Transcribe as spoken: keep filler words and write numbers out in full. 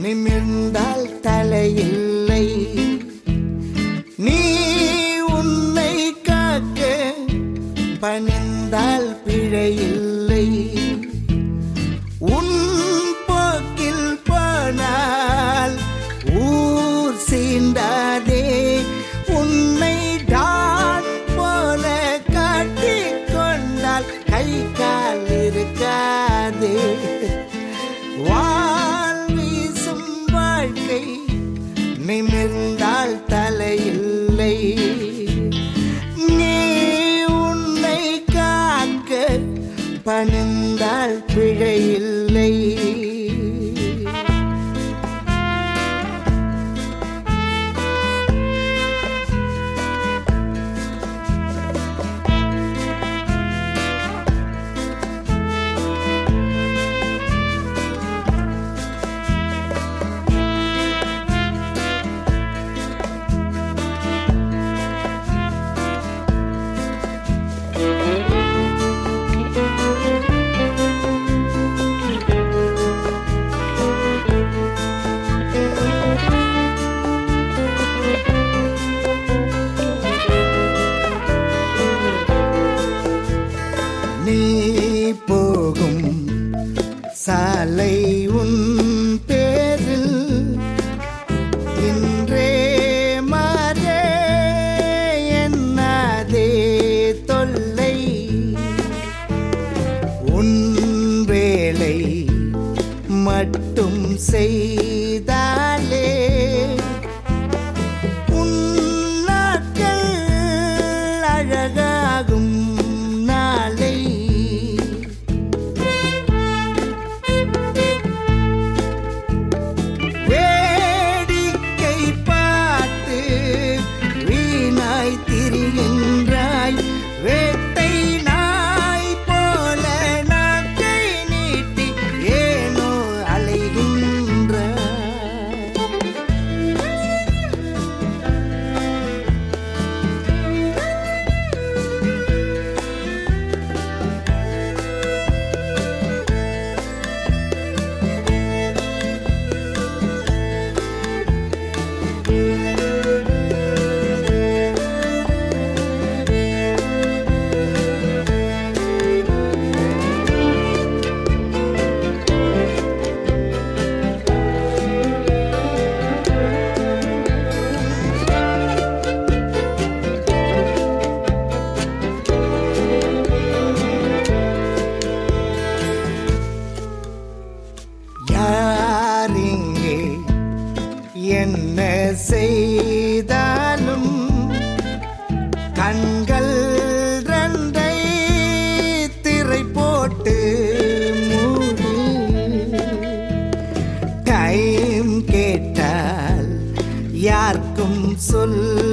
நிமிர்ந்தால் தலையில்லை. நீ உன்னை காக்க பணிந்தால் பிழையில்லை. உன் போக்கில் போனால் ஊர் சீண்டாதே. உன்னை டான் போல காட்டிக் கொண்டால் கை கால் இருக்காதே. வாள் வீசும் வாழ்க்கை நிமிர்ந்தால் தலையில்லை. நீ உன்னை காக்க பணிந்தால் பிழையில்லை. நீ போகும் சாலை உன் பேரில் இன்றே மாறே என்னாதே தொல்லை. உன் வேலை மட்டும் செய்தாலே உன் நாட்கள் அழகாகும் நாளை. வேடிக்கை பார்த்து வீணாய் திரிகின்றாய். வேட்டை நாய் போல நாக்கை நீட்டி ஏனோ அலைகின்றாய். யாரிங்கே என்ன செய்தாலும் கண்கள் ரெண்டை திரை போட்டு மூடி. டைம் கேட்டால் யாருக்கும் சொல்